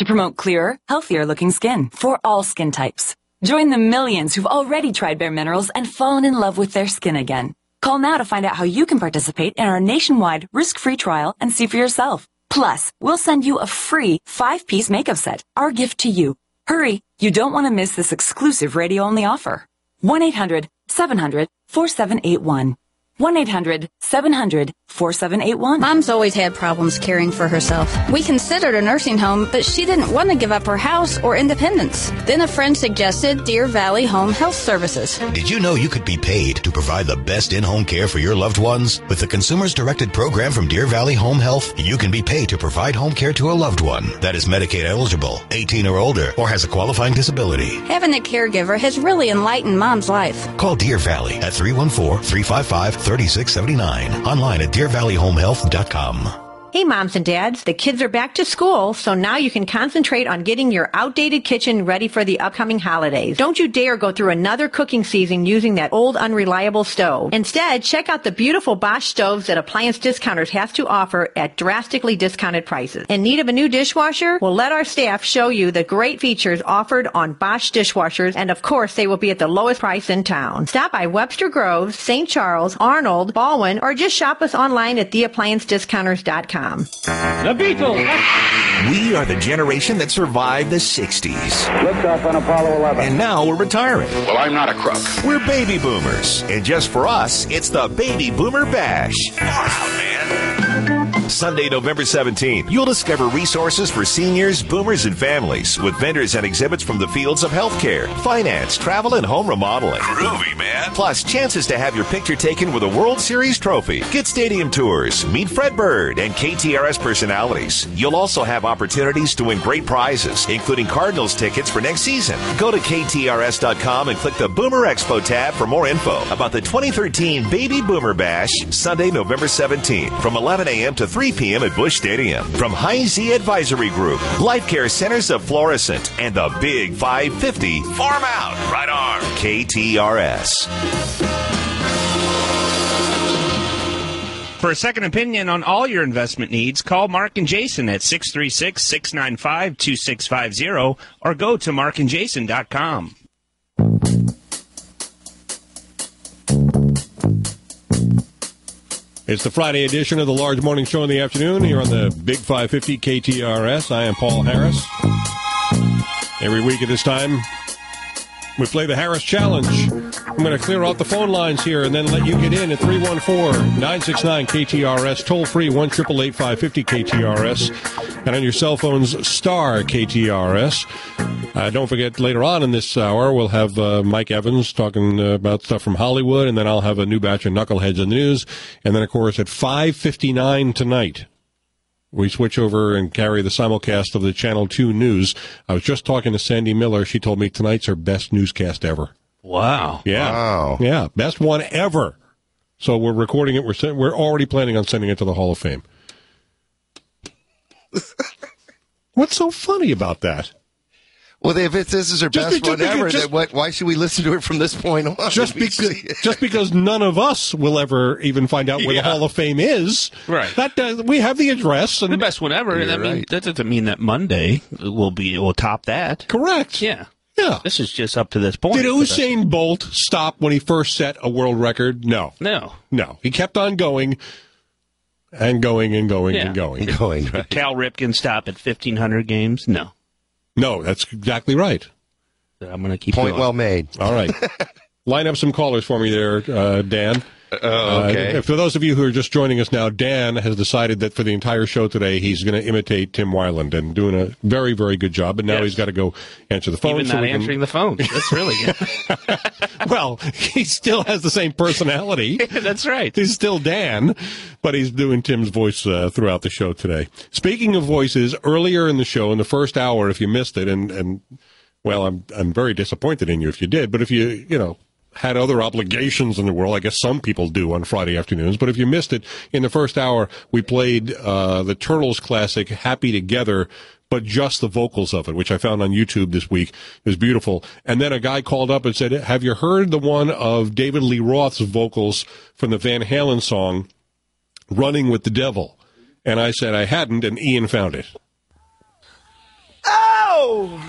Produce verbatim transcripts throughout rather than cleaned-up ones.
to promote clearer, healthier-looking skin for all skin types. Join the millions who've already tried Bare Minerals and fallen in love with their skin again. Call now to find out how you can participate in our nationwide risk-free trial and see for yourself. Plus, we'll send you a free five-piece makeup set, our gift to you. Hurry, you don't want to miss this exclusive radio-only offer. one eight hundred seven hundred four seven eight one. one eight hundred seven hundred four seven eight one. Mom's always had problems caring for herself. We considered a nursing home, but she didn't want to give up her house or independence. Then a friend suggested Deer Valley Home Health Services. Did you know you could be paid to provide the best in-home care for your loved ones? With the Consumers Directed program from Deer Valley Home Health, you can be paid to provide home care to a loved one that is Medicaid eligible, eighteen or older, or has a qualifying disability. Having a caregiver has really enlightened Mom's life. Call Deer Valley at three one four, three five five, three six seven nine. Online at deer valley home health dot com. Hey, moms and dads, the kids are back to school, so now you can concentrate on getting your outdated kitchen ready for the upcoming holidays. Don't you dare go through another cooking season using that old, unreliable stove. Instead, check out the beautiful Bosch stoves that Appliance Discounters has to offer at drastically discounted prices. In need of a new dishwasher? Well, let our staff show you the great features offered on Bosch dishwashers, and of course, they will be at the lowest price in town. Stop by Webster Groves, Saint Charles, Arnold, Baldwin, or just shop us online at the appliance discounters dot com. The Beatles. We are the generation that survived the sixties. Liftoff on Apollo eleven. And now we're retiring. Well, I'm not a crook. We're baby boomers. And just for us, it's the Baby Boomer Bash. Far out, man. Sunday, November seventeenth, you'll discover resources for seniors, boomers, and families with vendors and exhibits from the fields of healthcare, finance, travel, and home remodeling. Groovy, man. Plus, chances to have your picture taken with a World Series trophy. Get stadium tours, meet Fred Bird, and K T R S personalities. You'll also have opportunities to win great prizes, including Cardinals tickets for next season. Go to K T R S dot com and click the Boomer Expo tab for more info about the twenty thirteen Baby Boomer Bash, Sunday, November seventeenth, from eleven a.m. to three p.m. at Busch Stadium. From High Z Advisory Group, Life Care Centers of Florissant, and the Big five fifty, Farm Out, Right Arm, K T R S. For a second opinion on all your investment needs, call Mark and Jason at six three six, six nine five, two six five zero or go to mark and jason dot com. It's the Friday edition of the Large Morning Show in the afternoon here on the Big five fifty K T R S. I am Paul Harris. Every week at this time, we play the Harris Challenge. I'm going to clear out the phone lines here and then let you get in at three one four, nine six nine, K T R S, toll free one eight eight eight, five five zero, K T R S, and on your cell phones, star K T R S. Uh, don't forget, later on in this hour, we'll have uh, Mike Evans talking uh, about stuff from Hollywood, and then I'll have a new batch of Knuckleheads in the News. And then, of course, at five fifty-nine tonight, we switch over and carry the simulcast of the Channel two News. I was just talking to Sandy Miller. She told me tonight's her best newscast ever. Wow. Yeah. Wow. Yeah, best one ever. So we're recording it. We're sen- we're already planning on sending it to the Hall of Fame. What's so funny about that? Well, if it, this is her Just best be- one just- ever, just- then what, why should we listen to it from this point on? Just because, just because none of us will ever even find out where Yeah. the Hall of Fame is. Right. That uh, we have the address. And The best one ever. You're I mean, right. that doesn't mean that Monday will be will top that. Correct. Yeah. Yeah. This is just up to this point. Did But that's- Usain Bolt stop when he first set a world record? No. No. No. He kept on going and going and going Yeah. and going. going, right? Cal Ripken stop at fifteen hundred games? No. No, that's exactly right. I'm going to keep Point going. well made. All right. Line up some callers for me there, uh, Dan. Oh, okay. Uh, for those of you who are just joining us now, Dan has decided that for the entire show today, he's going to imitate Tim Weiland and doing a very, very good job. But now Yes. he's got to go answer the phone. Even so not we can- answering the phone. That's really good. Well, he still has the same personality. That's right. He's still Dan, but he's doing Tim's voice uh, throughout the show today. Speaking of voices, earlier in the show, in the first hour, if you missed it, and, and well, I'm I'm very disappointed in you if you did, but if you, you know, had other obligations in the world, I guess some people do on Friday afternoons, but if you missed it, in the first hour, we played uh, the Turtles classic, Happy Together, but just the vocals of it, which I found on YouTube this week. It was beautiful. And then a guy called up and said, have you heard the one of David Lee Roth's vocals from the Van Halen song, Running with the Devil? And I said I hadn't, and Ian found it. Ah! Oh!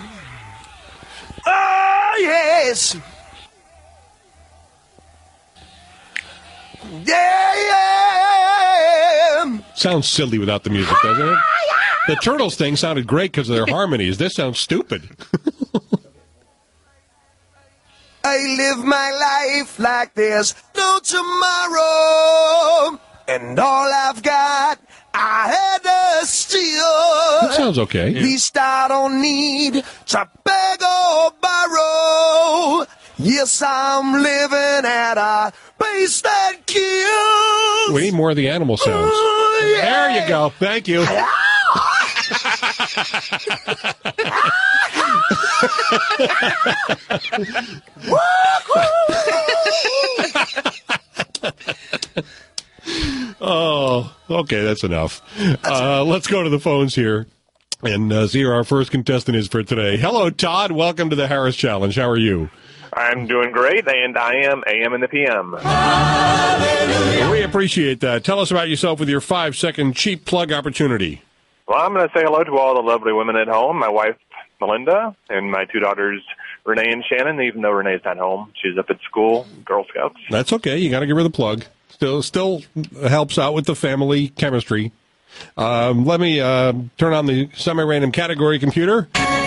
Oh, yes! Yeah, yeah! Sounds silly without the music, doesn't it? The Turtles thing sounded great because of their harmonies. This sounds stupid. I live my life like there's no tomorrow, and all I've got I had to steal. That sounds okay. At least I don't need to beg or borrow. Yes, I'm living at a pace that kills. We need more of the animal sounds. Ooh, yeah. There you go. Thank you. Oh, okay, that's enough. Uh, let's go to the phones here and uh, see who our first contestant is for today. Hello, Todd. Welcome to the Harris Challenge. How are you? I'm doing great, and I am A M in the P M. We appreciate that. Tell us about yourself with your five-second cheap plug opportunity. Well, I'm going to say hello to all the lovely women at home, my wife, Melinda, and my two daughters, Renee and Shannon, even though Renee's not home. She's up at school, Girl Scouts. That's okay. You got to give her the plug. Still, still helps out with the family chemistry. Um, let me uh, turn on the semi-random category computer.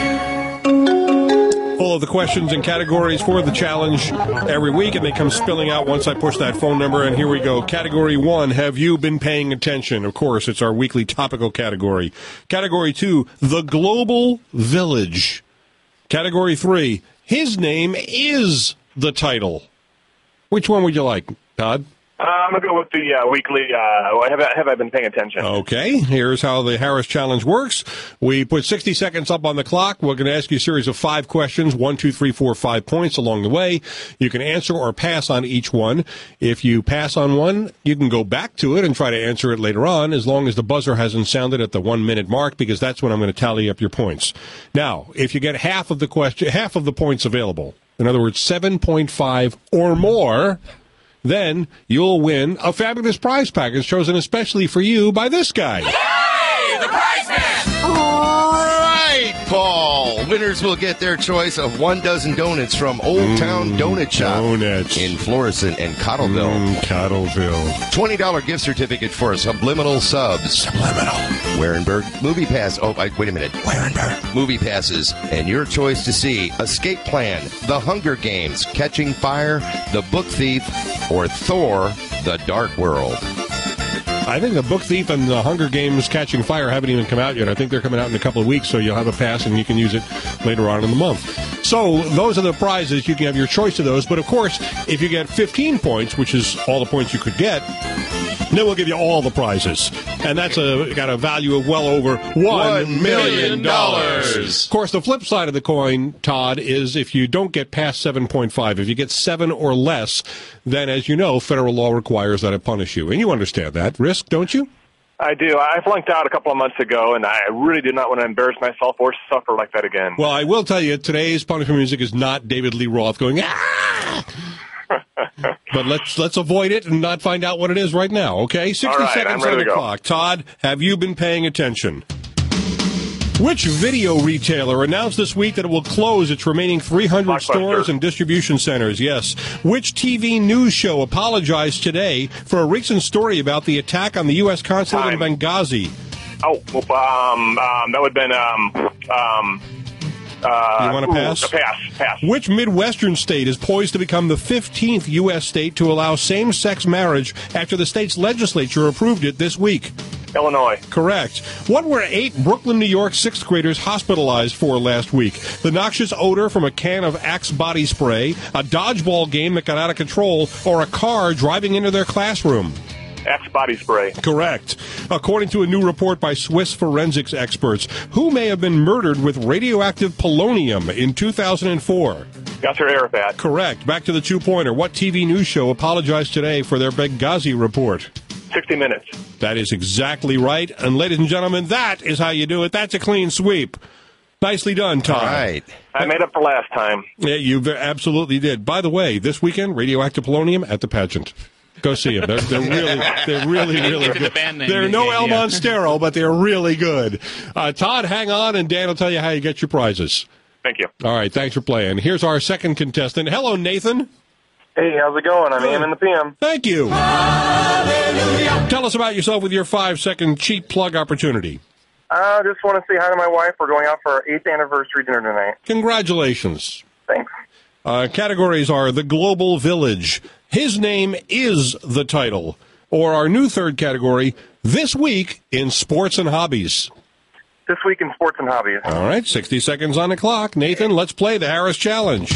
Full of the questions and categories for the challenge every week, and they come spilling out once I push that phone number. And here we go. Category one, have you been paying attention? Of course, it's our weekly topical category. Category two, the global village. Category three, his name is the title. Which one would you like, Todd? Uh, I'm going to go with the uh, weekly, uh, have, I, have I been paying attention? Okay, here's how the Harris Challenge works. We put sixty seconds up on the clock. We're going to ask you a series of five questions, one, two, three, four, five points along the way. You can answer or pass on each one. If you pass on one, you can go back to it and try to answer it later on, as long as the buzzer hasn't sounded at the one-minute mark, because that's when I'm going to tally up your points. Now, if you get half of the question, half of the points available, in other words, seven point five or more, then you'll win a fabulous prize package chosen especially for you by this guy. Hey, the prize man! All right, Paul. Winners will get their choice of one dozen donuts from Old mm, Town Donut Shop donuts. in Florissant and Cottleville. Mm, Cottleville. twenty dollars gift certificate for Subliminal Subs. Subliminal. Warenberg Movie Pass. Oh, I, wait a minute. Warenberg Movie Passes. And your choice to see Escape Plan, The Hunger Games, Catching Fire, The Book Thief, or Thor, The Dark World. I think The Book Thief and The Hunger Games Catching Fire haven't even come out yet. I think they're coming out in a couple of weeks, so you'll have a pass and you can use it later on in the month. So those are the prizes. You can have your choice of those. But, of course, if you get fifteen points, which is all the points you could get, then we'll give you all the prizes. And that's a, got a value of well over one million dollars. Of course, the flip side of the coin, Todd, is if you don't get past seven point five, if you get seven or less, then, as you know, federal law requires that I punish you. And you understand that risk, don't you? I do. I flunked out a couple of months ago, and I really do not want to embarrass myself or suffer like that again. Well, I will tell you, today's punishment music is not David Lee Roth going, ah! But let's let's avoid it and not find out what it is right now, okay? sixty right, seconds on the clock. Todd, have you been paying attention? Which video retailer announced this week that it will close its remaining three hundred stores and distribution centers? Yes. Which T V news show apologized today for a recent story about the attack on the U S consulate Time. in Benghazi? Oh, well, um, um, that would have been, um, um, uh, you want to pass? Ooh, pass, pass. Which Midwestern state is poised to become the fifteenth U S state to allow same-sex marriage after the state's legislature approved it this week? Illinois. Correct. What were eight Brooklyn, New York sixth graders hospitalized for last week? The noxious odor from a can of Axe body spray, a dodgeball game that got out of control, or a car driving into their classroom? Axe body spray. Correct. According to a new report by Swiss forensics experts, who may have been murdered with radioactive polonium in two thousand four? Yasser Arafat. Correct. Back to the two-pointer. What T V news show apologized today for their Benghazi report? sixty minutes. That is exactly right. And ladies and gentlemen, that is how you do it. That's a clean sweep. Nicely done, Todd. All right. I made up for last time. Yeah, you absolutely did. By the way, this weekend, radioactive polonium at the pageant. Go see them. They're, they're really, they're really, really The good. band name, They're no yeah, El yeah. Monstero, but they're really good. Uh, Todd, hang on, and Dan will tell you how you get your prizes. Thank you. All right, thanks for playing. Here's our second contestant. Hello, Nathan. Hey, how's it going? I'm Ian in the P M. Thank you. Tell us about yourself with your five-second cheap plug opportunity. I uh, just want to say hi to my wife. We're going out for our eighth anniversary dinner tonight. Congratulations. Thanks. Uh, categories are The Global Village, His Name is the Title, or our new third category, This Week in Sports and Hobbies. This week in sports and hobbies. All right, sixty seconds on the clock. Nathan, let's play the Harris Challenge.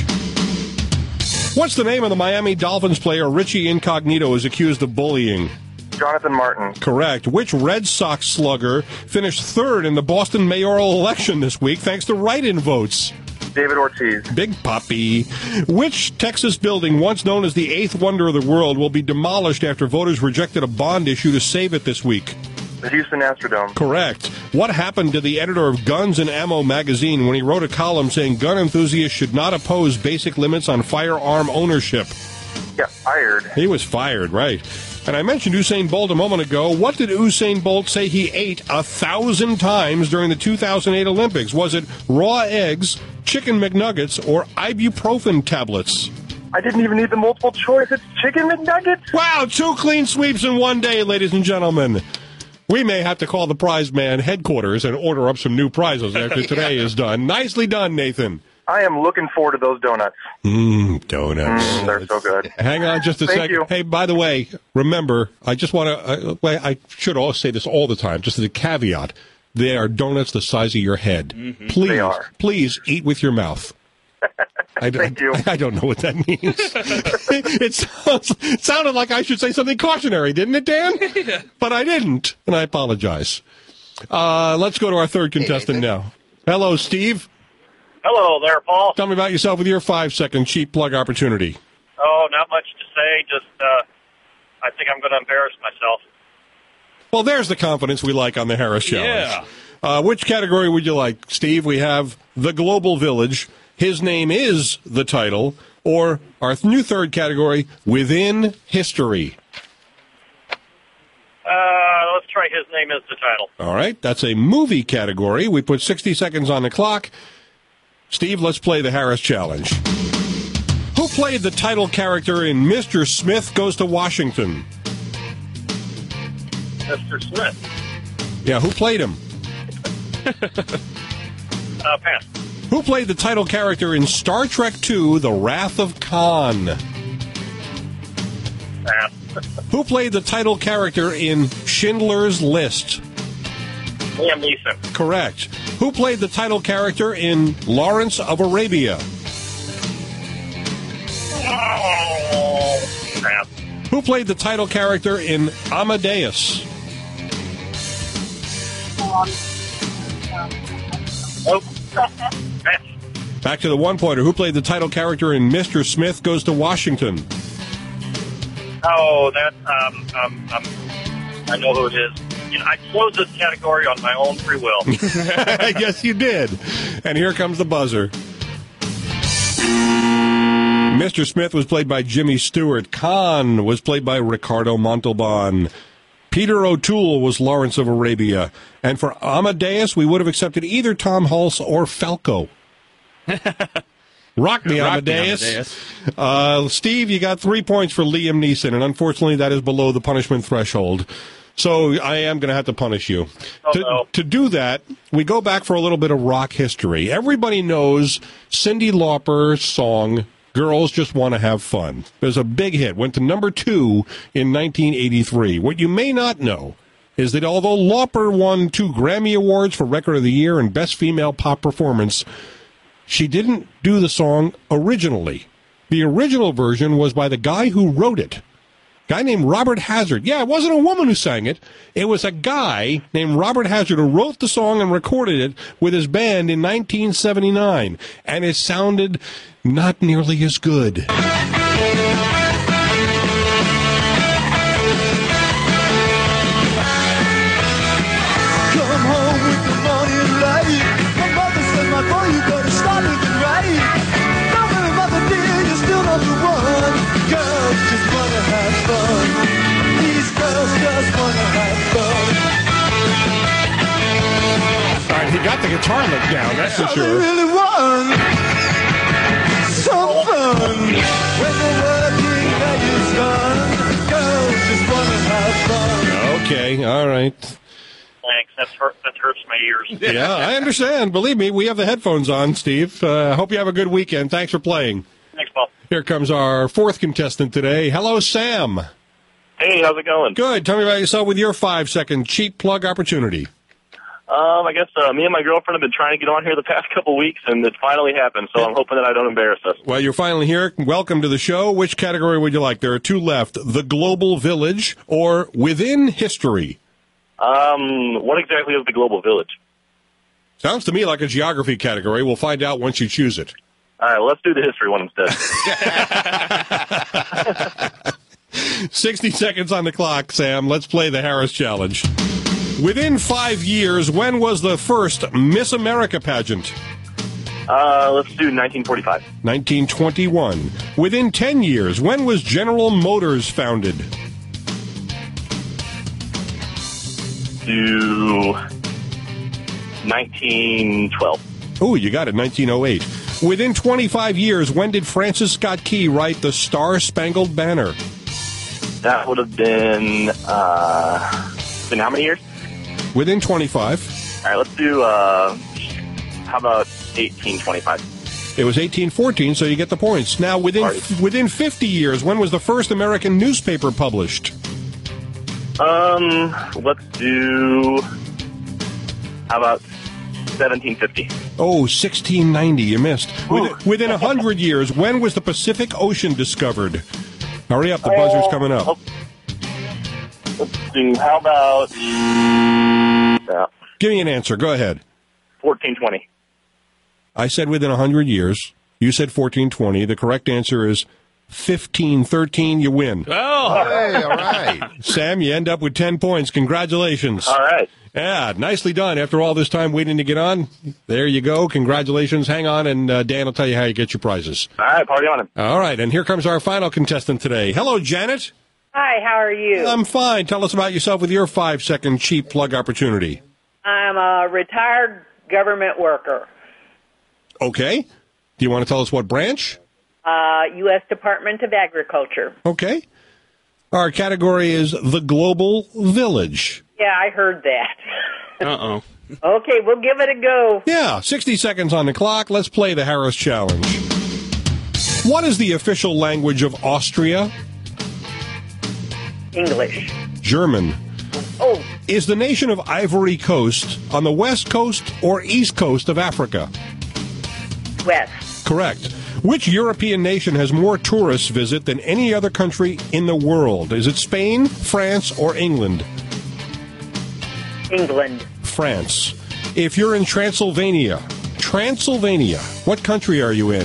What's the name of the Miami Dolphins player Richie Incognito is accused of bullying? Jonathan Martin. Correct. Which Red Sox slugger finished third in the Boston mayoral election this week thanks to write-in votes? David Ortiz. Big Papi. Which Texas building, once known as the eighth wonder of the world, will be demolished after voters rejected a bond issue to save it this week? The Houston Astrodome. Correct. What happened to the editor of Guns and Ammo magazine when he wrote a column saying gun enthusiasts should not oppose basic limits on firearm ownership? Yeah, fired. He was fired, right. And I mentioned Usain Bolt a moment ago. What did Usain Bolt say he ate a thousand times during the two thousand eight Olympics? Was it raw eggs, chicken McNuggets, or ibuprofen tablets? I didn't even need the multiple choice. It's chicken McNuggets. Wow, two clean sweeps in one day, ladies and gentlemen. We may have to call the prize man headquarters and order up some new prizes after today is done. Nicely done, Nathan. I am looking forward to those donuts. Mmm, donuts. Mm, they're so good. Hang on just a Thank second. you. Hey, by the way, remember, I just want to, uh, I should always say this all the time, just as a caveat, they are donuts the size of your head. Mm-hmm. Please, They are. please eat with your mouth. I, Thank you. I, I don't know what that means. it, sounds, it sounded like I should say something cautionary, didn't it, Dan? Yeah. But I didn't, and I apologize. Uh, let's go to our third contestant now. Hello, Steve. Hello there, Paul. Tell me about yourself with your five-second cheap plug opportunity. Oh, not much to say. Just, uh, I think I'm going to embarrass myself. Well, there's the confidence we like on the Harris Challenge. Yeah. Uh, which category would you like, Steve? We have The Global Village, His Name is the Title, or our new third category, Within History. Uh, let's try His Name is the Title. All right, that's a movie category. We put sixty seconds on the clock. Steve, let's play the Harris Challenge. Who played the title character in Mister Smith Goes to Washington? Mister Smith. Yeah, who played him? uh, pass. Who played the title character in Star Trek two, The Wrath of Khan? Pass. Who played the title character in Schindler's List? Liam Neeson. Correct. Who played the title character in Lawrence of Arabia? Oh, pass. Who played the title character in Amadeus? Oh, pass. Back to the one-pointer. Who played the title character in Mister Smith Goes to Washington? Oh, that, um, um, um, I know who it is. You know, I chose this category on my own free will. Yes, you did. And here comes the buzzer. Mister Smith was played by Jimmy Stewart. Khan was played by Ricardo Montalban. Peter O'Toole was Lawrence of Arabia. And for Amadeus, we would have accepted either Tom Hulse or Falco. Rock me, Rock Amadeus. me, Amadeus. Uh, Steve, you got three points for Liam Neeson, and unfortunately that is below the punishment threshold. So I am going to have to punish you. Oh, to, no. to do that, we go back for a little bit of rock history. Everybody knows Cyndi Lauper's song, Girls Just Want to Have Fun. There's a big hit. Went to number two in nineteen eighty-three. What you may not know is that although Lauper won two Grammy Awards for Record of the Year and Best Female Pop Performance, she didn't do the song originally. The original version was by the guy who wrote it. Guy named Robert Hazard. Yeah, it wasn't a woman who sang it. It was a guy named Robert Hazard who wrote the song and recorded it with his band in nineteen seventy-nine. And it sounded not nearly as good. Come home with the morning light. My mother said, my boy, you better start looking right. Don't worry, mother dear, you're still number one. Girls just wanna have fun. guitar lick down, that's for I sure. really want some fun. When the working day is done, girls just want to have fun. Okay, all right. Thanks. That's hurt, that hurts my ears. Yeah, I understand. Believe me, we have the headphones on, Steve. I uh, hope you have a good weekend. Thanks for playing. Thanks, Paul. Here comes our fourth contestant today. Hello, Sam. Hey, how's it going? Good. Tell me about yourself with your five-second cheap plug opportunity. Um, I guess uh, me and my girlfriend have been trying to get on here the past couple weeks, and it finally happened, so I'm hoping that I don't embarrass us. Well, you're finally here. Welcome to the show. Which category would you like? There are two left, The Global Village or Within History. Um, what exactly is the Global Village? Sounds to me like a geography category. We'll find out once you choose it. All right, well, let's do the history one instead. sixty seconds on the clock, Sam. Let's play the Harris Challenge. Within five years, when was the first Miss America pageant? Uh, let's do nineteen forty-five. nineteen twenty-one. Within ten years, when was General Motors founded? Do nineteen twelve. Oh, you got it, nineteen oh eight. Within twenty-five years, when did Francis Scott Key write the Star-Spangled Banner? That would have been, uh, in how many years? Within twenty-five. All right, let's do, uh, how about eighteen twenty-five? It was eighteen fourteen, so you get the points. Now, within within fifty years, when was the first American newspaper published? Um, let's do, how about seventeen fifty? Oh, sixteen ninety, you missed. Within, within one hundred years, when was the Pacific Ocean discovered? Hurry up, the buzzer's coming up. Let's do, how about, uh, Give me an answer, go ahead. fourteen twenty. I said within one hundred years. You said fourteen twenty. The correct answer is fifteen thirteen. You win. Oh, hey, all right. Sam, you end up with ten points. Congratulations. All right. Yeah, nicely done. After all this time waiting to get on, there you go. Congratulations. Hang on, and uh, Dan will tell you how you get your prizes. All right, party on it. All right, and here comes our final contestant today. Hello, Janet. Hi, how are you? I'm fine. Tell us about yourself with your five-second cheap plug opportunity. I'm a retired government worker. Okay. Do you want to tell us what branch? Uh, U S Department of Agriculture. Okay. Our category is the Global Village. Yeah, I heard that. Uh-oh. Okay, we'll give it a go. Yeah, sixty seconds on the clock. Let's play the Harris Challenge. What is the official language of Austria? English. German. Oh. Is the nation of Ivory Coast on the west coast or east coast of Africa? West. Correct. Which European nation has more tourists visit than any other country in the world? Is it Spain, France, or England? England. France. If you're in Transylvania, Transylvania, what country are you in?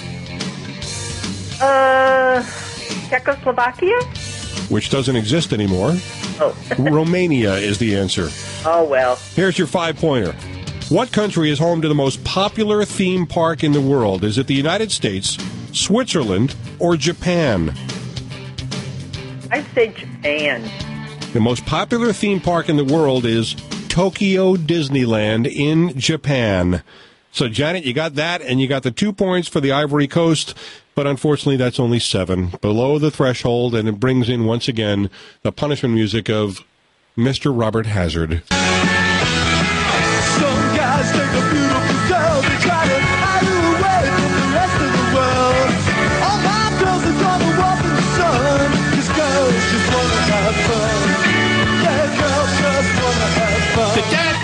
Uh, Czechoslovakia? Which doesn't exist anymore. Oh. Romania is the answer. Oh, well. Here's your five-pointer. What country is home to the most popular theme park in the world? Is it the United States, Switzerland, or Japan? I'd say Japan. The most popular theme park in the world is Tokyo Disneyland in Japan. So, Janet, you got that, and you got the two points for the Ivory Coast, but unfortunately that's only seven, below the threshold, and it brings in, once again, the punishment music of Mister Robert Hazard. Some guys take a beautiful girl, they try to hide her away from the rest of the world. All my girls are gonna walk in the sun, 'cause girls just wanna have fun. Yeah, girls just wanna have fun.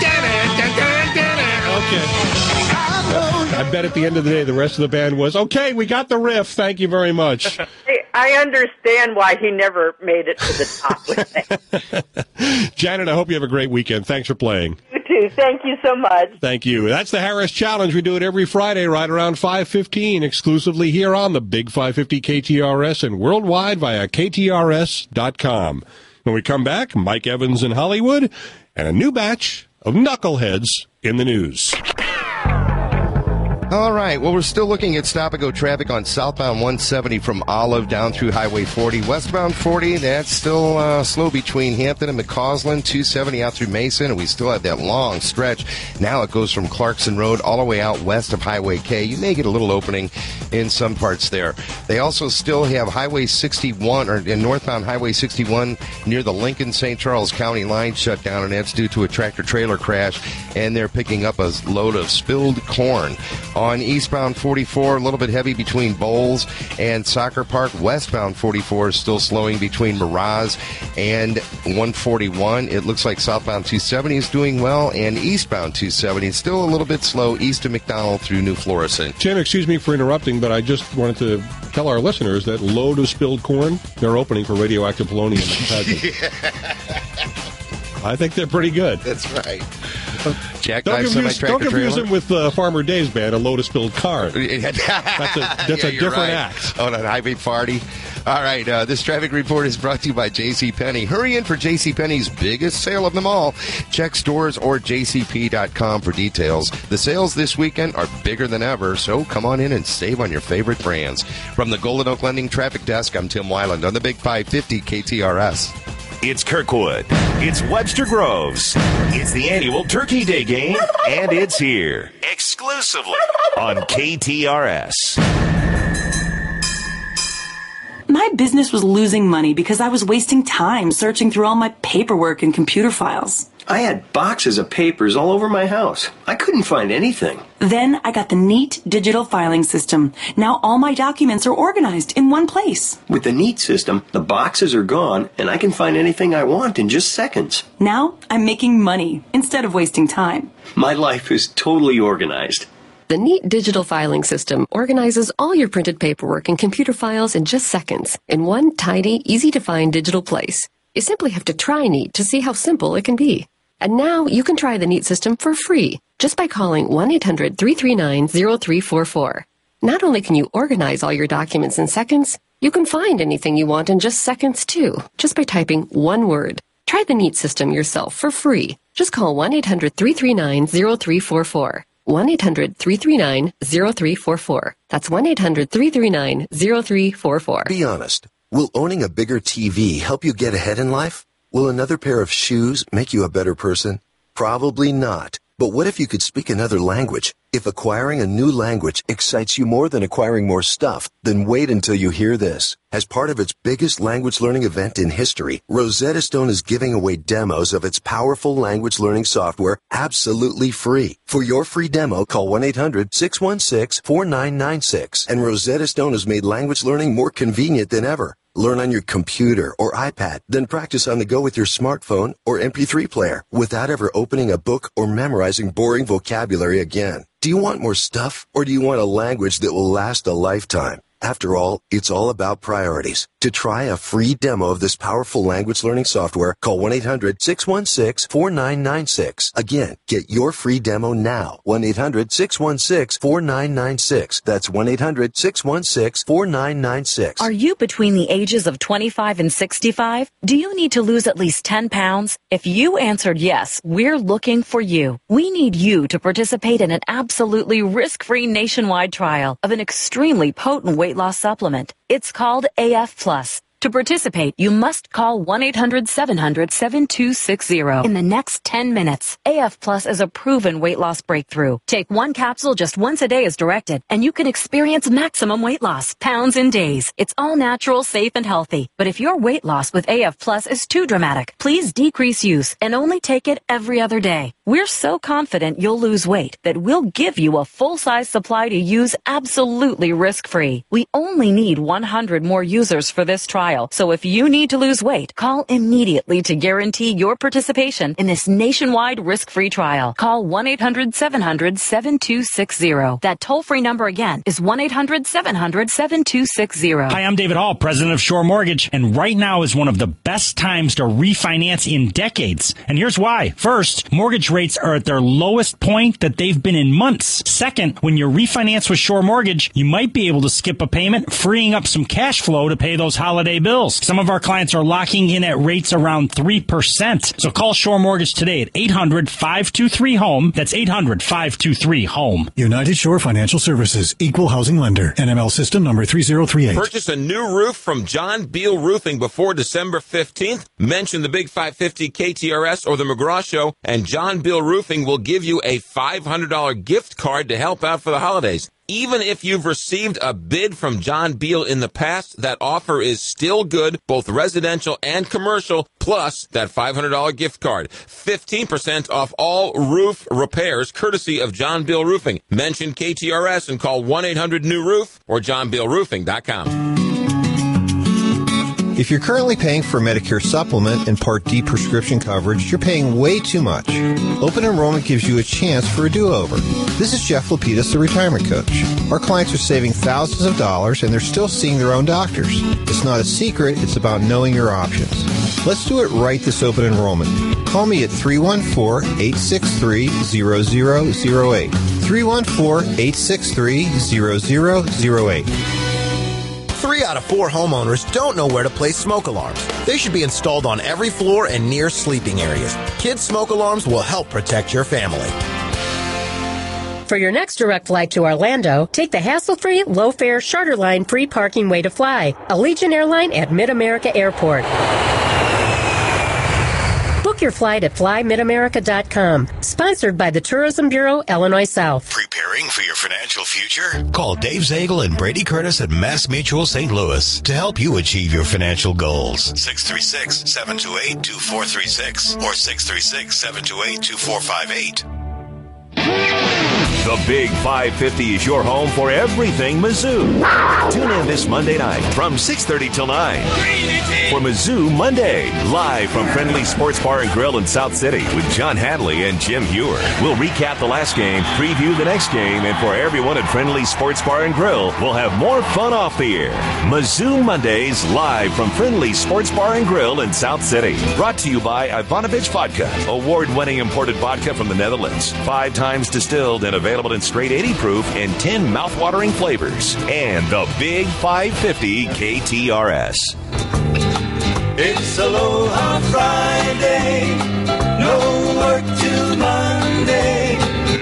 Okay. I bet at the end of the day, the rest of the band was, okay, we got the riff. Thank you very much. Hey, I understand why he never made it to the top with me. Janet, I hope you have a great weekend. Thanks for playing. You too. Thank you so much. Thank you. That's the Harris Challenge. We do it every Friday right around five fifteen, exclusively here on the Big five fifty K T R S and worldwide via K T R S dot com. When we come back, Mike Evans in Hollywood and a new batch of knuckleheads in the news. All right. Well, we're still looking at stop-and-go traffic on southbound one seventy from Olive down through Highway forty. Westbound forty, that's still uh, slow between Hampton and McCausland. two seventy out through Mason, and we still have that long stretch. Now it goes from Clarkson Road all the way out west of Highway K. You may get a little opening in some parts there. They also still have Highway sixty-one, or in northbound Highway sixty-one near the Lincoln-Saint Charles County line shut down, and that's due to a tractor-trailer crash, and they're picking up a load of spilled corn. On eastbound forty-four, a little bit heavy between Bowles and Soccer Park. Westbound forty-four is still slowing between Miraz and one forty-one. It looks like southbound two seventy is doing well, and eastbound two seventy is still a little bit slow east of McDonald through New Florissant. Jim, excuse me for interrupting, but I just wanted to tell our listeners that load of spilled corn, they're opening for radioactive polonium pageant. I think they're pretty good. That's right. Jack don't confuse, don't confuse him with uh, Farmer Dave's band, A Load of Spilled Corn. That's a, that's yeah, a different right. act. On a Highway forty. All right, uh, this traffic report is brought to you by JCPenney. Hurry in for JCPenney's biggest sale of them all. Check stores or j c p dot com for details. The sales this weekend are bigger than ever, so come on in and save on your favorite brands. From the Golden Oak Lending Traffic Desk, I'm Tim Weiland on the Big five fifty K T R S. It's Kirkwood. It's Webster Groves. It's the annual Turkey Day game, and it's here exclusively on K T R S. My business was losing money because I was wasting time searching through all my paperwork and computer files. I had boxes of papers all over my house. I couldn't find anything. Then I got the Neat digital filing system. Now all my documents are organized in one place. With the Neat system, the boxes are gone, and I can find anything I want in just seconds. Now I'm making money instead of wasting time. My life is totally organized. The Neat digital filing system organizes all your printed paperwork and computer files in just seconds in one tidy, easy-to-find digital place. You simply have to try Neat to see how simple it can be. And now you can try the Neat system for free just by calling one eight hundred three three nine zero three four four. Not only can you organize all your documents in seconds, you can find anything you want in just seconds too, just by typing one word. Try the Neat system yourself for free. Just call one eight hundred three three nine zero three four four. one eight hundred three three nine zero three four four. That's one eight hundred three three nine zero three four four. Be honest. Will owning a bigger T V help you get ahead in life? Will another pair of shoes make you a better person? Probably not. But what if you could speak another language? If acquiring a new language excites you more than acquiring more stuff, then wait until you hear this. As part of its biggest language learning event in history, Rosetta Stone is giving away demos of its powerful language learning software absolutely free. For your free demo, call one eight hundred six one six four nine nine six. And Rosetta Stone has made language learning more convenient than ever. Learn on your computer or iPad, then practice on the go with your smartphone or M P three player without ever opening a book or memorizing boring vocabulary again. Do you want more stuff, or do you want a language that will last a lifetime? After all, it's all about priorities. To try a free demo of this powerful language learning software, call one eight hundred six one six four nine nine six. Again, get your free demo now. one eight hundred six one six four nine nine six. That's one eight hundred six one six four nine nine six. Are you between the ages of twenty-five and sixty-five? Do you need to lose at least ten pounds? If you answered yes, we're looking for you. We need you to participate in an absolutely risk-free nationwide trial of an extremely potent weight loss supplement. It's called A F Plus. To participate, you must call one eight hundred seven hundred seven two six zero in the next ten minutes. A F Plus is a proven weight loss breakthrough. Take one capsule just once a day as directed, and you can experience maximum weight loss, pounds in days. It's all natural, safe, and healthy. But if your weight loss with A F Plus is too dramatic, please decrease use and only take it every other day. We're so confident you'll lose weight that we'll give you a full-size supply to use absolutely risk-free. We only need one hundred more users for this trial. So if you need to lose weight, call immediately to guarantee your participation in this nationwide risk-free trial. Call one eight hundred seven hundred seven two six zero. That toll-free number again is one eight hundred seven hundred seven two six zero. Hi, I'm David Hall, president of Shore Mortgage, and right now is one of the best times to refinance in decades. And here's why. First, mortgage rates are at their lowest point that they've been in months. Second, when you refinance with Shore Mortgage, you might be able to skip a payment, freeing up some cash flow to pay those holiday bills. Some of our clients are locking in at rates around three percent. So call Shore Mortgage today at eight hundred, five two three, HOME. That's eight hundred, five two three, HOME. United Shore Financial Services, Equal Housing Lender, N M L System number three zero three eight. Purchase a new roof from John Beal Roofing before December fifteenth. Mention the Big five fifty K T R S or the McGraw Show, and John Beal Roofing will give you a five hundred dollars gift card to help out for the holidays. Even if you've received a bid from John Beal in the past, that offer is still good, both residential and commercial, plus that five hundred dollars gift card. fifteen percent off all roof repairs, courtesy of John Beal Roofing. Mention K T R S and call one eight hundred new roof or john beal roofing dot com. If you're currently paying for Medicare supplement and Part D prescription coverage, you're paying way too much. Open enrollment gives you a chance for a do-over. This is Jeff Lapidus, the retirement coach. Our clients are saving thousands of dollars and they're still seeing their own doctors. It's not a secret, it's about knowing your options. Let's do it right this open enrollment. Call me at three one four, eight six three, zero zero zero eight. three one four, eight six three, zero zero zero eight. Three out of four homeowners don't know where to place smoke alarms. They should be installed on every floor and near sleeping areas. Kids Smoke Alarms will help protect your family. For your next direct flight to Orlando, take the hassle-free, low-fare, charter line free parking way to fly. Allegiant Airline at Mid-America Airport. Book your flight at fly mid america dot com. Sponsored by the Tourism Bureau, Illinois South. Preparing for your financial future? Call Dave Zagel and Brady Curtis at Mass Mutual Saint Louis to help you achieve your financial goals. six three six, seven two eight, two four three six or six three six, seven two eight, two four five eight. The Big five fifty is your home for everything Mizzou. Tune in this Monday night from six thirty till nine for Mizzou Monday, live from Friendly Sports Bar and Grill in South City with John Hadley and Jim Hewer. We'll recap the last game, preview the next game, and for everyone at Friendly Sports Bar and Grill, we'll have more fun off the air. Mizzou Mondays, live from Friendly Sports Bar and Grill in South City. Brought to you by Ivanovich Vodka, award-winning imported vodka from the Netherlands. Five times distilled and available in straight eighty proof and ten mouthwatering flavors. And the Big five fifty K T R S. It's Aloha Friday, no work till Monday.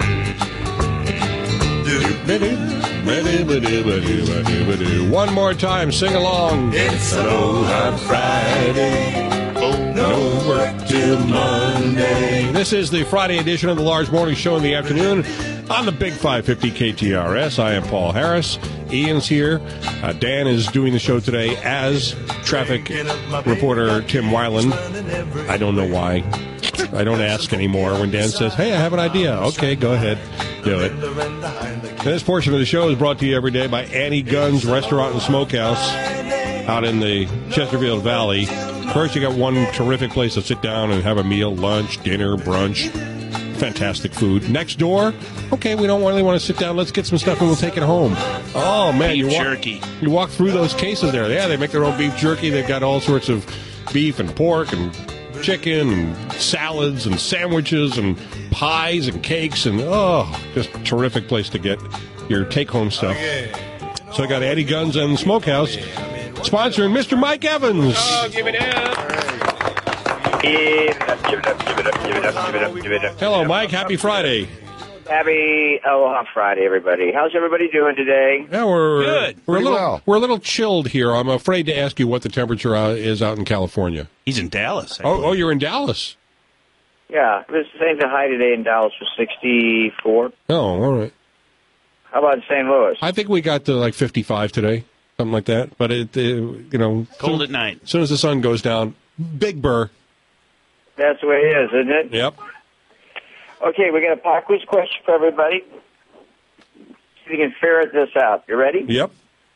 One more time, sing along. It's Aloha Friday, no work till Monday. This is the Friday edition of the Large Morning Show in the afternoon on the Big five fifty K T R S. I am Paul Harris. Ian's here. Uh, Dan is doing the show today as traffic reporter Tim Weiland. I don't know why. I don't ask anymore. When Dan says, hey, I have an idea. Okay, go ahead. Do it. And this portion of the show is brought to you every day by Annie Gunn's Restaurant and Smokehouse out in the Chesterfield Valley. First, you got one terrific place to sit down and have a meal, lunch, dinner, brunch. Fantastic food. Next door, okay, we don't really want to sit down. Let's get some stuff and we'll take it home. Oh, man. Beef you walk, jerky. You walk through those cases there. Yeah, they make their own beef jerky. They've got all sorts of beef and pork and chicken and salads and sandwiches and pies and cakes. And, oh, just a terrific place to get your take-home stuff. So I got Annie Gunn's and Smokehouse sponsoring Mister Mike Evans. Oh, give it up. Give it up, give it up, give it up, give it up, give it up, give it up. Hello, Mike. Happy Friday. Happy Aloha Friday, everybody. How's everybody doing today? Yeah, we're Good. We're a Pretty little well. we're a little chilled here. I'm afraid to ask you what the temperature uh, is out in California. He's in Dallas. I Oh, oh, you're in Dallas. Yeah, it was the same high today in Dallas was sixty-four. Oh, all right. How about Saint Louis? I think we got to like fifty-five today, something like that. But it, uh, you know, Cold soon, at night. As soon as the sun goes down, Big Burr. That's the way it is, isn't it? Yep. Okay, we got a pop quiz question for everybody. See if you can ferret this out. You ready? Yep.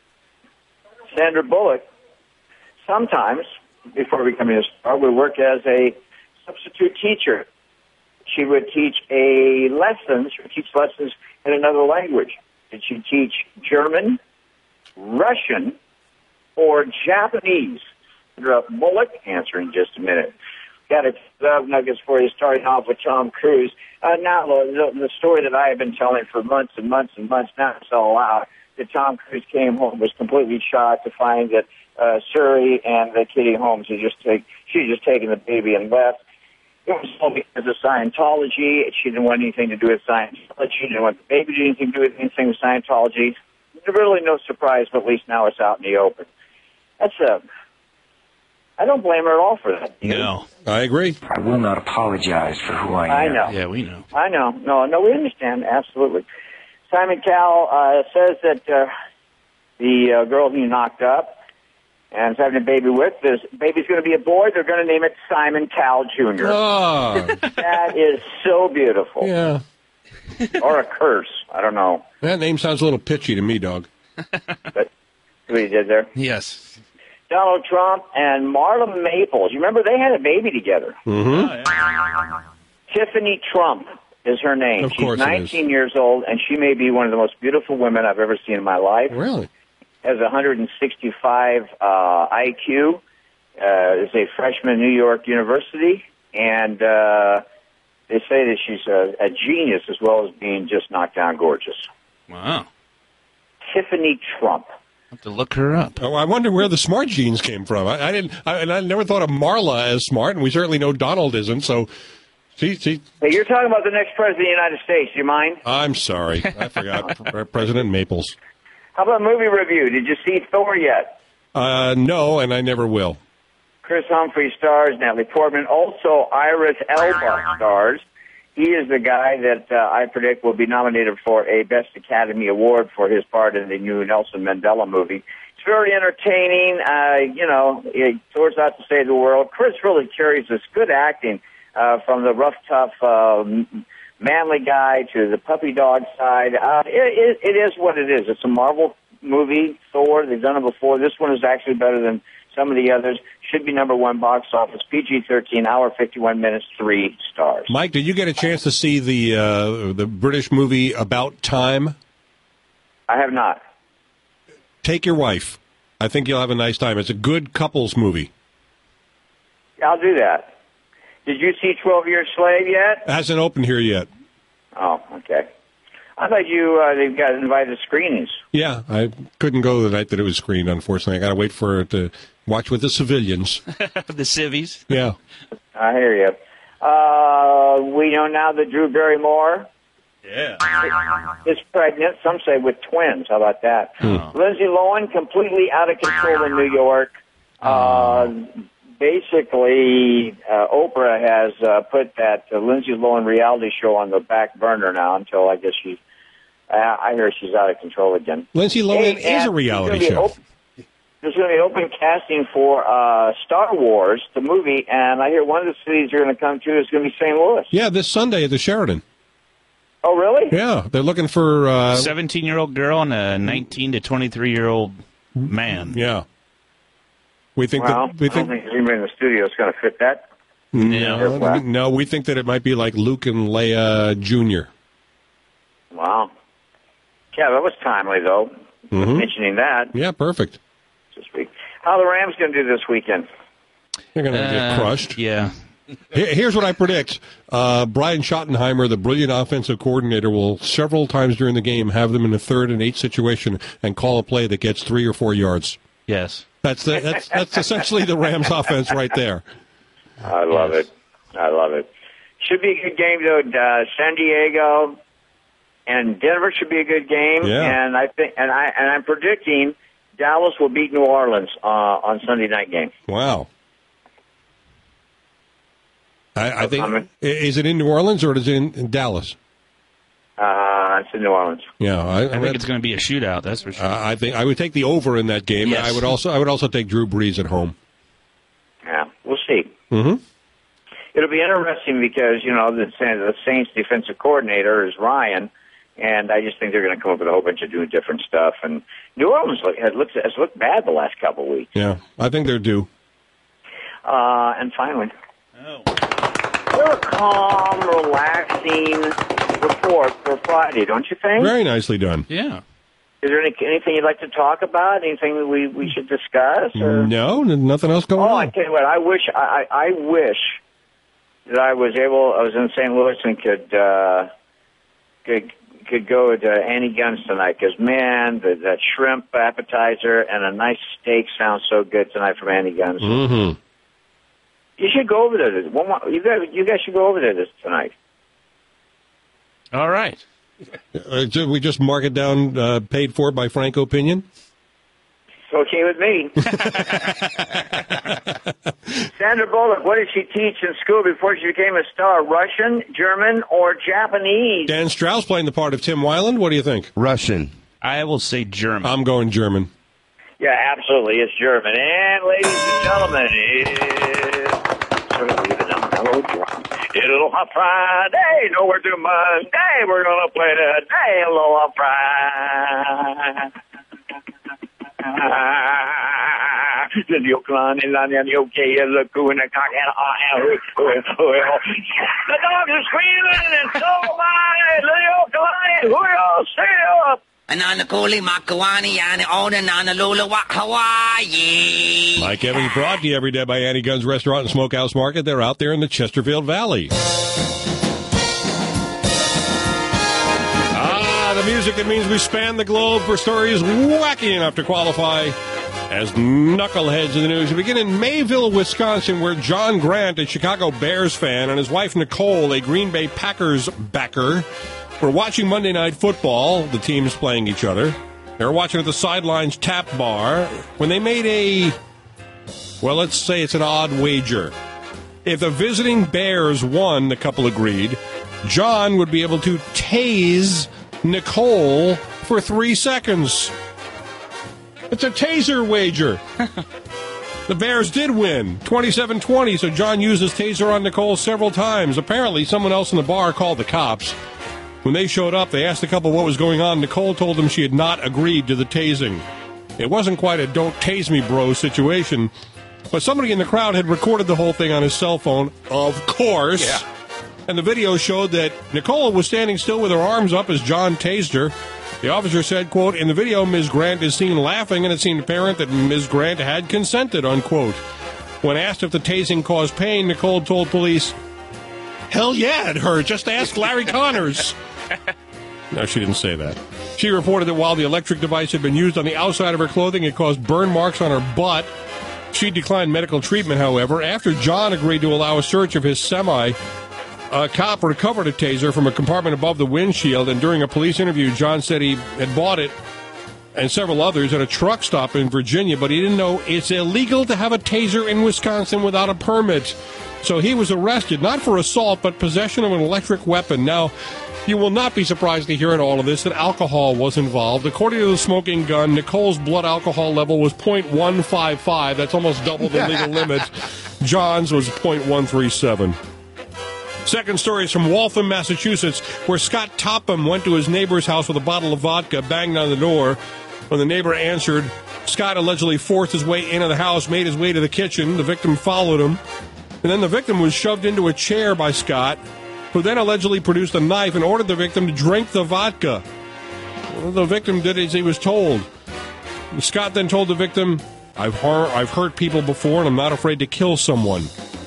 Sandra Bullock, sometimes, before becoming a star, would work as a substitute teacher. She would teach a lesson, she would teach lessons in another language. Did she teach German, Russian, or Japanese? Sandra Bullock, answer in just a minute. Got a love nuggets for you, starting off with Tom Cruise. Uh, now, the, the story that I have been telling for months and months and months, now it's all out, that Tom Cruise came home, was completely shocked to find that uh, Surrey and the Kitty Holmes. She just take she had just taken the baby and left. It was all because of Scientology. She didn't want anything to do with Scientology. She didn't want the baby to do anything to do with anything with Scientology. Really no surprise, but at least now it's out in the open. That's a. I don't blame her at all for that. No, I agree. I will not apologize for who I am. I know. Yeah, we know. I know. No, no, we understand. Absolutely. Simon Cowell uh, says that uh, the uh, girl he knocked up and is having a baby with, this baby's going to be a boy. They're going to name it Simon Cowell Junior Oh. That is so beautiful. Yeah. Or a curse. I don't know. That name sounds a little pitchy to me, dog. But see what he did there? Yes. Donald Trump and Marla Maples. You remember they had a baby together. Mm-hmm. Tiffany Trump is her name. Of She's course it is. nineteen years old, and she may be one of the most beautiful women I've ever seen in my life. Really? Has one hundred sixty-five uh, I Q. Uh, is a freshman at New York University, and uh, they say that she's a, a genius as well as being just knocked down gorgeous. Wow. Tiffany Trump. Have to look her up. Oh, I wonder where the smart genes came from. I, I didn't, I, and I never thought of Marla as smart, and we certainly know Donald isn't. So, see, see. Hey, you're talking about the next president of the United States. Do you mind? I'm sorry, I forgot President Maples. How about movie review? Did you see Thor yet? Uh, no, and I never will. Chris Humphrey stars, Natalie Portman. Also, Idris Elba stars. He is the guy that uh, I predict will be nominated for a Best Academy Award for his part in the new Nelson Mandela movie. It's very entertaining. Uh, you know, it Thor's out to save the world. Chris really carries this good acting uh, from the rough, tough, uh, manly guy to the puppy dog side. Uh, it, it, it is what it is. It's a Marvel movie, Thor. They've done it before. This one is actually better than some of the others. Should be number one box office. P G thirteen, hour fifty-one minutes, three stars. Mike, did you get a chance to see the uh, the British movie About Time? I have not. Take your wife. I think you'll have a nice time. It's a good couples movie. I'll do that. Did you see twelve Years Slave yet? It hasn't opened here yet. Oh, okay. I thought you, uh, they've got invited screenings. Yeah, I couldn't go the night that it was screened, unfortunately. I got to wait for it to watch with the civilians. The civvies. Yeah. I hear you. Uh, we know now that Drew Barrymore yeah. is pregnant, some say with twins. How about that? Hmm. Lindsay Lohan, completely out of control in New York. Uh, basically, uh, Oprah has uh, put that uh, Lindsay Lohan reality show on the back burner now until I guess she, uh, I hear she's out of control again. Lindsay Lohan Hey, is a and reality there's gonna be show. Open, there's going to be open casting for uh, Star Wars, the movie, and I hear one of the cities you're going to come to is going to be Saint Louis. Yeah, this Sunday at the Sheridan. Oh, really? Yeah, they're looking for... Uh, seventeen-year-old girl and a nineteen to twenty-three-year-old man. Yeah. We think well, that... We I don't think, think there's anybody in the studio that's going to fit that. no, no, we think that it might be like Luke and Leia Junior Wow. Yeah, that was timely, though, Mhm. mentioning that Yeah, perfect. this week. How are the Rams going to do this weekend? They're going to get Uh, crushed. Yeah. Here- Here's what I predict. Uh, Brian Schottenheimer, the brilliant offensive coordinator, will several times during the game have them in a third and eight situation and call a play that gets three or four yards. Yes. That's the, that's that's essentially the Rams offense right there. I love it. I love it. Should be a good game, though. Uh, San Diego and Denver should be a good game. Yeah. And I think, and I and I'm predicting Dallas will beat New Orleans uh, on Sunday night game. Wow. I, I think i- is it in New Orleans or is it in, in Dallas? Uh, it's in New Orleans. Yeah, I, I think it's going to be a shootout. That's for sure. Uh, I think I would take the over in that game. Yes. I would also I would also take Drew Brees at home. Yeah, we'll see. Mm-hmm. It'll be interesting because, you know, the, the Saints defensive coordinator is Ryan, and I just think they're going to come up with a whole bunch of doing different stuff. And New Orleans look, has, looked, has looked bad the last couple of weeks. Yeah, I think they're due. Uh, and finally, they're a calm, relaxing report for Friday, don't you think? Very nicely done. Yeah. Is there any, anything you'd like to talk about? Anything that we, we should discuss? Or? No, n- nothing else going Oh, on. I tell you what, I wish, I, I I wish that I was able, I was in Saint Louis and could, uh, could could go to Annie Gunn's tonight because, man, the, that shrimp appetizer and a nice steak sounds so good tonight from Annie Gunn's. Mm-hmm. You should go over there. One more, you, guys, you guys should go over there this tonight. All right. Uh, so we just mark it down, uh, paid for by Franco Pinion? It's okay with me. Sandra Bullock, what did she teach in school before she became a star? Russian, German, or Japanese? Dan Strauss playing the part of Tim Weiland. What do you think? Russian. I will say German. I'm going German. Yeah, absolutely. It's German. And ladies and gentlemen, it's sort of leaving a mellow drum. It'll hot Friday, nowhere to Monday. We're going to play today. Hello, on Friday. The dog is screaming and so am I. The dog is Ananakuli Makawani and Ona Nanalula Hawaii. Mike Evans brought to you every day by Annie Gunn's Restaurant and Smokehouse Market. They're out there in the Chesterfield Valley. Ah, the music that means we span the globe for stories wacky enough to qualify as knuckleheads in the news. We begin in Mayville, Wisconsin, where John Grant, a Chicago Bears fan, and his wife Nicole, a Green Bay Packers backer, were watching Monday Night Football, the teams playing each other. They were watching at the sidelines tap bar when they made a, well, let's say it's an odd wager. If the visiting Bears won, the couple agreed, John would be able to tase Nicole for three seconds. It's a taser wager. The Bears did win, twenty-seven twenty, so John used his taser on Nicole several times. Apparently, someone else in the bar called the cops. When they showed up, they asked the couple what was going on. Nicole told them she had not agreed to the tasing. It wasn't quite a don't tase me, bro situation, but somebody in the crowd had recorded the whole thing on his cell phone, of course. Yeah. And the video showed that Nicole was standing still with her arms up as John tased her. The officer said, quote, in the video, Miz Grant is seen laughing, and it seemed apparent that Miz Grant had consented, unquote. When asked if the tasing caused pain, Nicole told police, hell yeah, it hurt. Just ask Larry Connors. No, she didn't say that. She reported that while the electric device had been used on the outside of her clothing, it caused burn marks on her butt. She declined medical treatment, however. After John agreed to allow a search of his semi, a cop recovered a taser from a compartment above the windshield, and during a police interview, John said he had bought it and several others at a truck stop in Virginia, but he didn't know it's illegal to have a taser in Wisconsin without a permit. So he was arrested, not for assault, but possession of an electric weapon. Now, you will not be surprised to hear in all of this that alcohol was involved. According to the smoking gun, Nicole's blood alcohol level was point one five five. That's almost double the legal limit. John's was point one three seven. Second story is from Waltham, Massachusetts, where Scott Topham went to his neighbor's house with a bottle of vodka, banged on the door. When the neighbor answered, Scott allegedly forced his way into the house, made his way to the kitchen. The victim followed him. And then the victim was shoved into a chair by Scott, who then allegedly produced a knife and ordered the victim to drink the vodka. Well, the victim did as he was told. Scott then told the victim, I've, har- I've hurt people before and I'm not afraid to kill someone.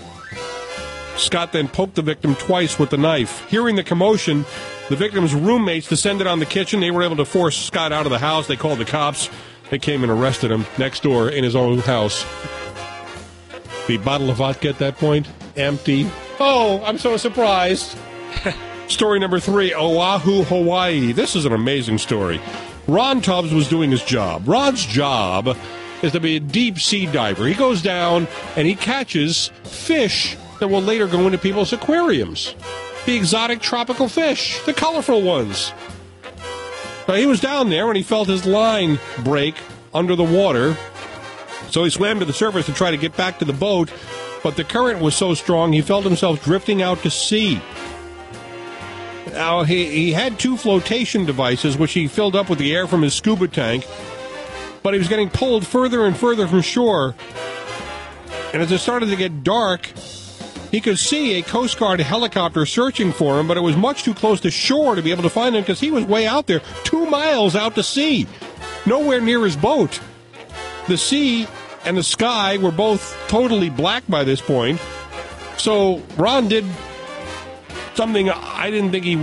Scott then poked the victim twice with the knife. Hearing the commotion, the victim's roommates descended on the kitchen. They were able to force Scott out of the house. They called the cops. They came and arrested him next door in his own house. The bottle of vodka at that point, empty. Oh, I'm so surprised. Story number three, Oahu, Hawaii. This is an amazing story. Ron Tubbs was doing his job. Ron's job is to be a deep sea diver. He goes down and he catches fish that will later go into people's aquariums. The exotic tropical fish, the colorful ones. Now, he was down there and he felt his line break under the water. So he swam to the surface to try to get back to the boat, but the current was so strong he felt himself drifting out to sea. Now, he, he had two flotation devices, which he filled up with the air from his scuba tank, but he was getting pulled further and further from shore. And as it started to get dark, he could see a Coast Guard helicopter searching for him, but it was much too close to shore to be able to find him because he was way out there, two miles out to sea, nowhere near his boat. The sea and the sky were both totally black by this point. So Ron did something I didn't think he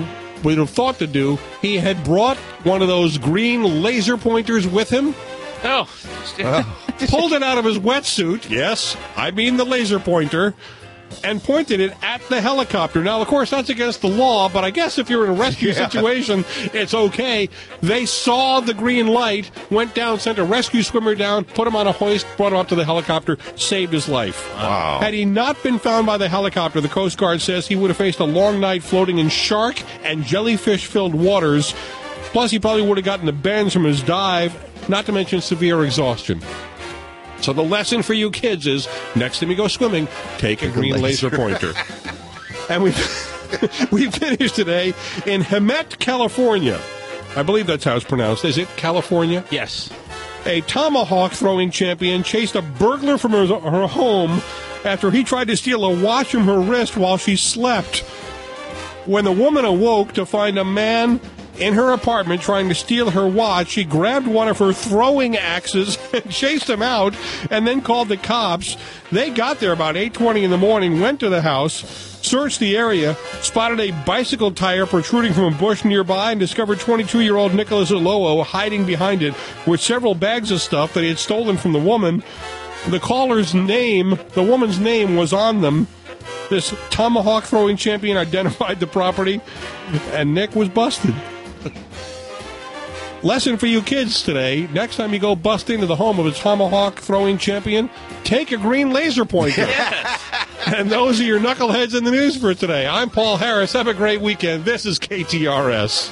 would have thought to do, he had brought one of those green laser pointers with him. Oh. Pulled it out of his wetsuit. Yes, I mean the laser pointer. And pointed it at the helicopter. Now, of course, that's against the law, but I guess if you're in a rescue yeah. situation, it's okay. They saw the green light, went down, sent a rescue swimmer down, put him on a hoist, brought him up to the helicopter, saved his life. Wow. Had he not been found by the helicopter, the Coast Guard says he would have faced a long night floating in shark and jellyfish-filled waters. Plus, he probably would have gotten the bends from his dive, not to mention severe exhaustion. So the lesson for you kids is, next time you go swimming, take a green laser pointer. And we we finished today in Hemet, California. I believe that's how it's pronounced. Is it California? Yes. A tomahawk throwing champion chased a burglar from her, her home after he tried to steal a watch from her wrist while she slept. When the woman awoke to find a man in her apartment trying to steal her watch, she grabbed one of her throwing axes and chased him out and then called the cops. They got there about eight twenty in the morning, went to the house, searched the area, spotted a bicycle tire protruding from a bush nearby, and discovered twenty-two-year-old Nicholas Alowo hiding behind it with several bags of stuff that he had stolen from the woman. The caller's name, the woman's name, was on them. This tomahawk throwing champion identified the property, and Nick was busted. Lesson for you kids today. Next time you go bust into the home of a tomahawk throwing champion, take a green laser pointer. Yes. And those are your knuckleheads in the news for today. I'm Paul Harris. Have a great weekend. This is K T R S.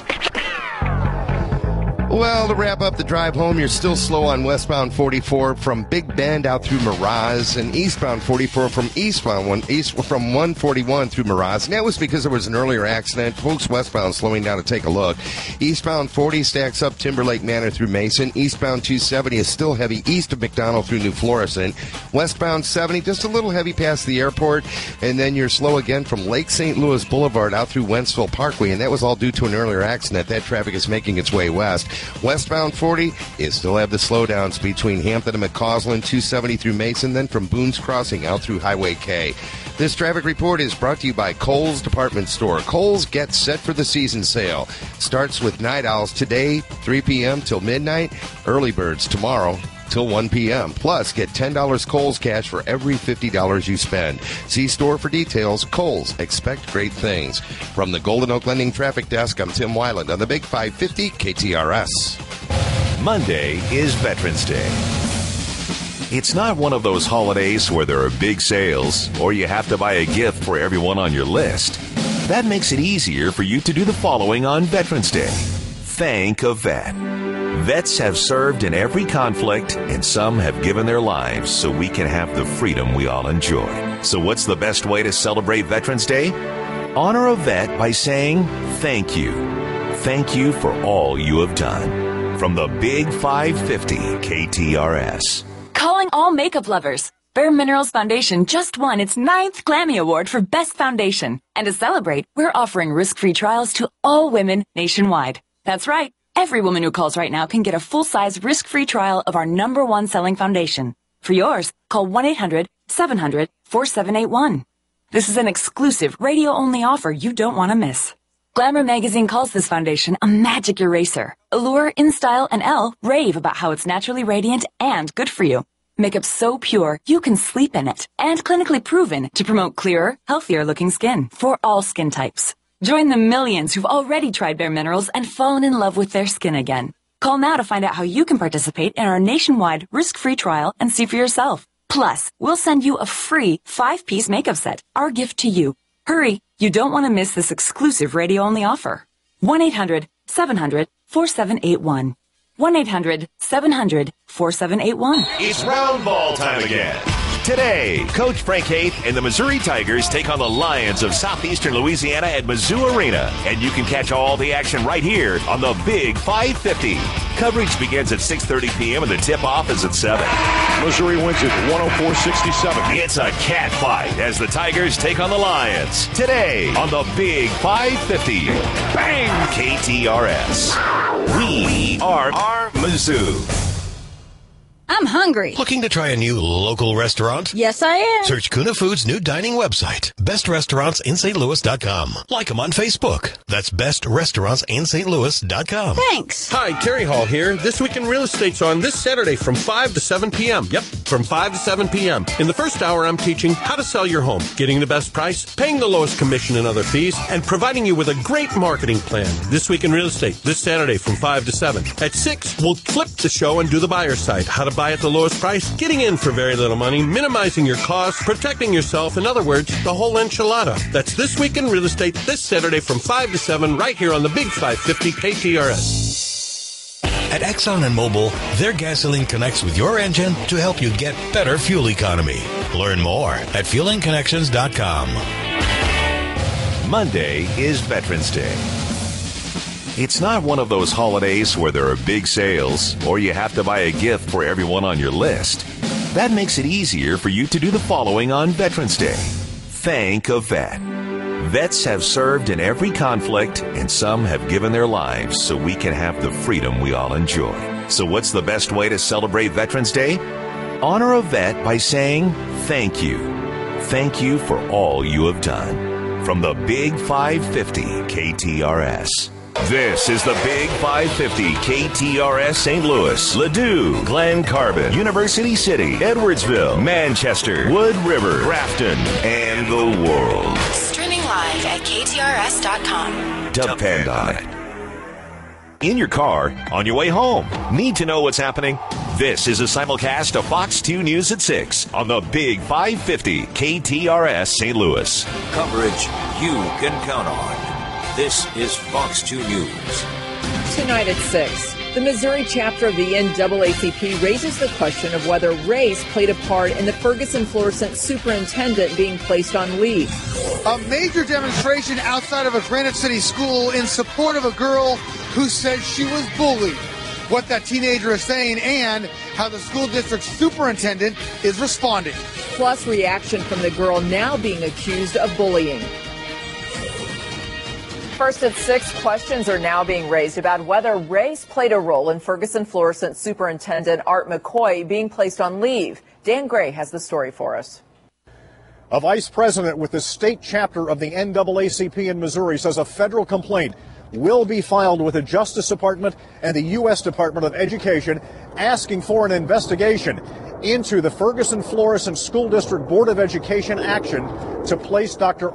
Well, to wrap up the drive home, you're still slow on westbound forty-four from Big Bend out through Miraz, and eastbound forty-four from eastbound one east from one forty-one through Miraz. And that was because there was an earlier accident. Folks westbound slowing down to take a look. Eastbound forty stacks up Timberlake Manor through Mason. Eastbound two seventy is still heavy east of McDonald through New Florissant. Westbound seventy just a little heavy past the airport, and then you're slow again from Lake Saint Louis Boulevard out through Wentzville Parkway, and that was all due to an earlier accident. That traffic is making its way west. Westbound forty is still have the slowdowns between Hampton and McCausland, two seventy through Mason, then from Boone's Crossing out through Highway K. This traffic report is brought to you by Kohl's Department Store. Kohl's gets set for the season sale. Starts with Night Owls today, three p.m. till midnight. Early Birds tomorrow till one p.m. Plus, get ten dollars Kohl's cash for every fifty dollars you spend. See store for details. Kohl's. Expect great things. From the Golden Oak Lending Traffic Desk, I'm Tim Weiland on the Big five fifty K T R S. Monday is Veterans Day. It's not one of those holidays where there are big sales or you have to buy a gift for everyone on your list. That makes it easier for you to do the following on Veterans Day. Thank a vet. Vets have served in every conflict, and some have given their lives so we can have the freedom we all enjoy. So what's the best way to celebrate Veterans Day? Honor a vet by saying thank you. Thank you for all you have done. From the Big five fifty K T R S. Calling all makeup lovers. Bare Minerals Foundation just won its ninth Glammy Award for Best Foundation. And to celebrate, we're offering risk-free trials to all women nationwide. That's right. Every woman who calls right now can get a full-size, risk-free trial of our number one selling foundation. For yours, call one eight hundred seven hundred four seven eight one. This is an exclusive, radio-only offer you don't want to miss. Glamour magazine calls this foundation a magic eraser. Allure, InStyle, and Elle rave about how it's naturally radiant and good for you. Makeup so pure, you can sleep in it. And clinically proven to promote clearer, healthier-looking skin for all skin types. Join the millions who've already tried Bare Minerals and fallen in love with their skin again. Call now to find out how you can participate in our nationwide risk-free trial and see for yourself. Plus, we'll send you a free five-piece makeup set, our gift to you. Hurry, you don't want to miss this exclusive radio-only offer. one eight hundred seven hundred four seven eight one. one eight hundred seven hundred four seven eight one. It's round ball time again. Today, Coach Frank Haith and the Missouri Tigers take on the Lions of Southeastern Louisiana at Mizzou Arena. And you can catch all the action right here on the Big five fifty. Coverage begins at six thirty p.m. and the tip-off is at seven. Missouri wins it one oh four sixty-seven. It's a cat fight as the Tigers take on the Lions. Today on the Big five fifty. Bang! K T R S. We are, are Mizzou. I'm hungry. Looking to try a new local restaurant? Yes, I am. Search Kuna Foods' new dining website, best restaurants in Saint Louis dot com. Like them on Facebook. That's best restaurants in Saint Louis dot com. Thanks. Hi, Terry Hall here. This Week in Real Estate's on this Saturday from five to seven p.m. Yep, from five to seven p.m. In the first hour, I'm teaching how to sell your home, getting the best price, paying the lowest commission and other fees, and providing you with a great marketing plan. This Week in Real Estate, this Saturday from five to seven. At six, we'll flip the show and do the buyer side. How to buy at the lowest price, getting in for very little money, minimizing your costs, protecting yourself. In other words, the whole enchilada. That's This Week in Real Estate this Saturday from five to seven right here on the Big five fifty K T R S. At Exxon and Mobil, their gasoline connects with your engine to help you get better fuel economy. Learn more at fueling connections dot com. Monday is Veterans Day. It's not one of those holidays where there are big sales or you have to buy a gift for everyone on your list. That makes it easier for you to do the following on Veterans Day. Thank a vet. Vets have served in every conflict, and some have given their lives so we can have the freedom we all enjoy. So what's the best way to celebrate Veterans Day? Honor a vet by saying thank you. Thank you for all you have done. From the Big five fifty K T R S. This is the Big five fifty K T R S Saint Louis, Ladue, Glen Carbon, University City, Edwardsville, Manchester, Wood River, Grafton, and the world. Streaming live at K T R S dot com. Depend on it. In your car, on your way home. Need to know what's happening? This is a simulcast of Fox two News at six on the Big five fifty K T R S Saint Louis. Coverage you can count on. This is Fox two News. Tonight at six, the Missouri chapter of the N double A C P raises the question of whether race played a part in the Ferguson Florissant superintendent being placed on leave. A major demonstration outside of a Granite City school in support of a girl who said she was bullied. What that teenager is saying and how the school district's superintendent is responding. Plus reaction from the girl now being accused of bullying. First at six, questions are now being raised about whether race played a role in Ferguson Florissant Superintendent Art McCoy being placed on leave. Dan Gray has the story for us. A vice president with the state chapter of the N double A C P in Missouri says a federal complaint will be filed with the Justice Department and the U S Department of Education asking for an investigation into the Ferguson Florissant School District Board of Education action to place Doctor